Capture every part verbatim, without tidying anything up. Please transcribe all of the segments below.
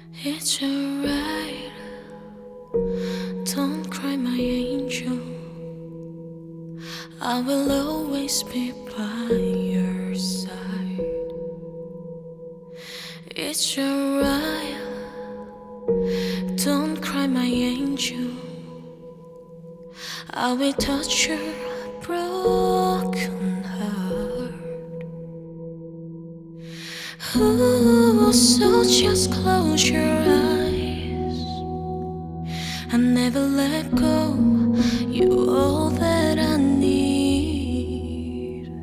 It's alright, don't cry, my angel. I will always be by your side. It's alright, don't cry, my angel. I will touch your broken heart. Ooh, so just close your eyes and never let go. You're all that I need.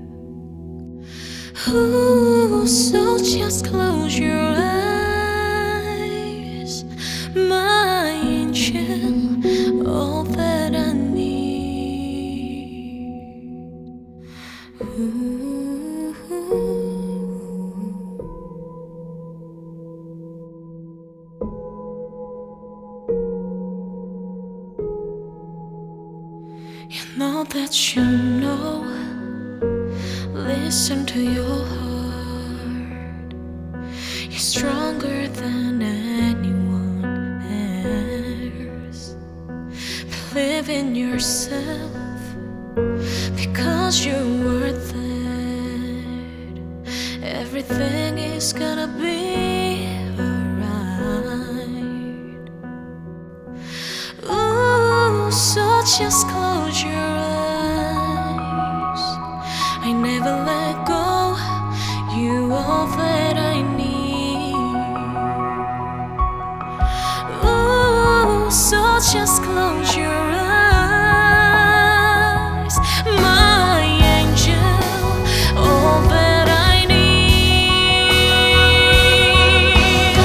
Ooh, so just close your eyes, my angel, all that I need. Ooh. You know that you know. Listen to your heart. You're stronger than anyone else. Believe in yourself, because you're worth it. Everything is gonna be alright. Ooh, so just close your eyes. I never let go. You all that I need. Ooh, so just close your eyes, my angel, all that I need.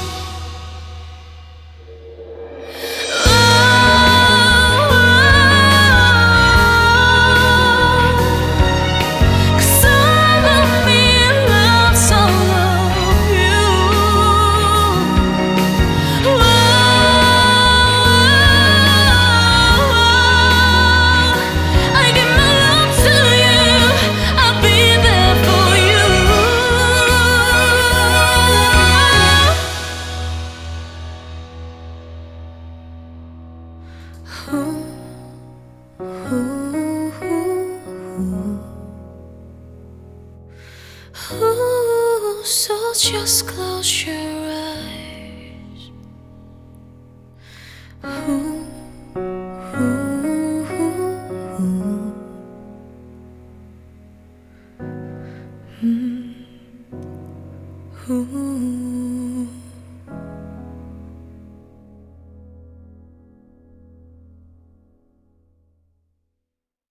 Ooh, so just close your eyes. Ooh, ooh, ooh, ooh, ooh.